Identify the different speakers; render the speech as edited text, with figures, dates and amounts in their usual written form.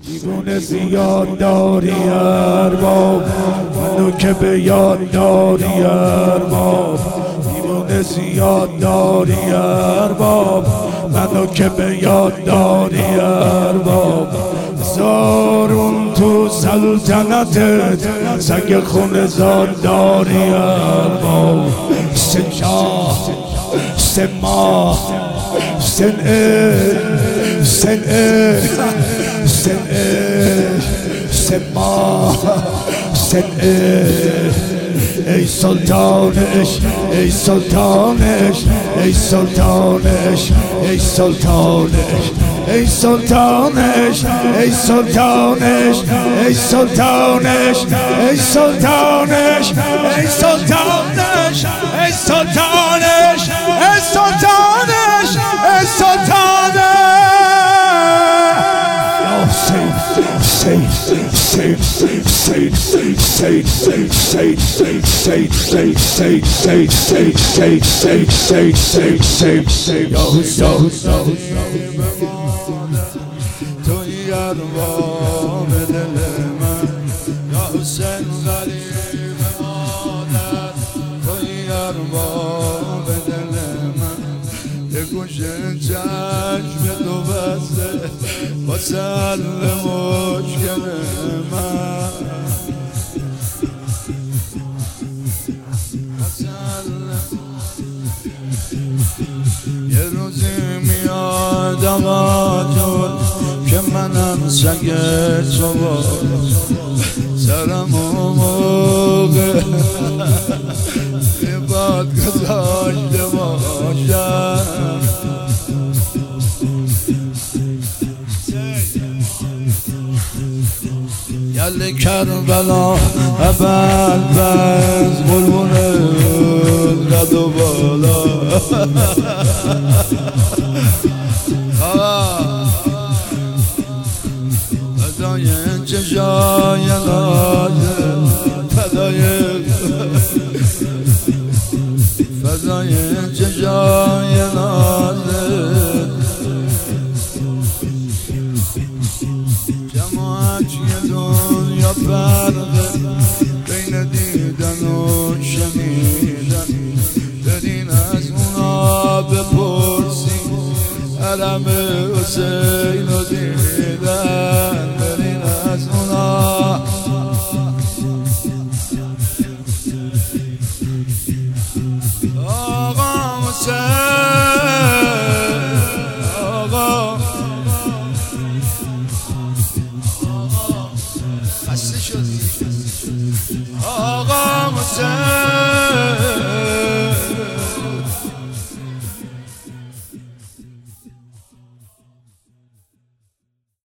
Speaker 1: دیوونه زیاد داری ارباب، منو که به یاد داری ارباب. دیوونه زیاد داری ارباب، منو که به یاد داری ارباب. زارون تو سلطنتت سگ خون زاد داری ارباب. سه شاه سه ماه سه ماه ای سلطانش ای سلطانش ای سلطانش ای سلطانش ای سلطانش ای سلطانش ای سلطانش ای سلطانش ای سلطانش ای سلطانش ای سلطانش ای سلطانش.
Speaker 2: توی ارباب دل من یا حسین غریب مادر، توی ارباب دل من یه گوشه چشم تو بسته با سل مشکل من. یه روزی میاد آقا جون که منم سگ تو با سرم و موقع یه باد گذاشته باشم. یل کربلا اول بز قربونه قد و بالا. فدای چشای نازه فدای چشای نازه جماعت یه دنیا فرقه بین دیدن و شنیدن. برین از اونا بپرسی علم حسین رو دیدن. برین از اونا آقا حسین آقا خسته شدی آقا حسین